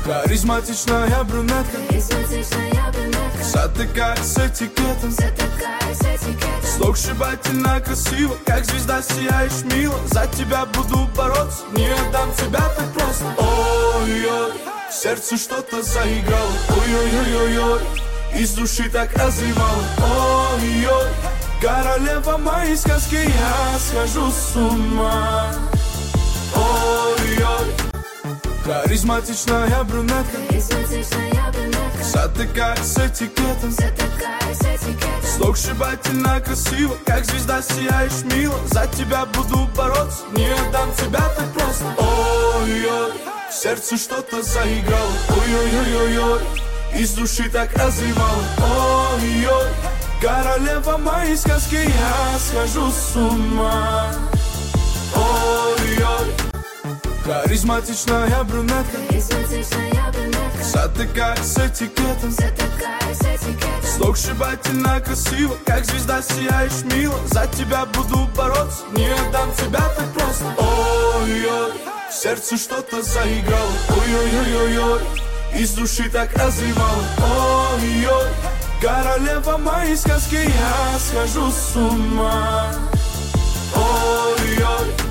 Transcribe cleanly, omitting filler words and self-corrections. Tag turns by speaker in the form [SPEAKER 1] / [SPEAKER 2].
[SPEAKER 1] Харизматичная брюнетка, затыкает с этикетом. Сногсшибательно красиво, как звезда сияешь мило. За тебя буду бороться, не отдам тебя так просто. Ой-ой, в сердце что-то заиграло. Ой-ой-ой-ой, из души так разливало. Ой-ой, королева моей сказки, я схожу с ума. Ой-ой, харизматичная брюнетка, затыкает с этикетом. Сногсшибательно красиво, как звезда сияешь мило. За тебя буду бороться, не отдам тебя так просто. Ой-ой, в сердце что-то заиграло. Ой-ой-ой-ой, из души так разливало. Ой-ой, королева моей сказки, я схожу с ума. Ой-ой, харизматичная брюнетка, затыкает с этикетом. Сногсшибательно красиво, как звезда сияешь мило. За тебя буду бороться, не отдам тебя так просто. Ой-ой, в сердце что-то заиграло. Ой-ой-ой-ой, из души так разливало. Ой-ой, королева моей сказки, я схожу с ума. Ой-ой.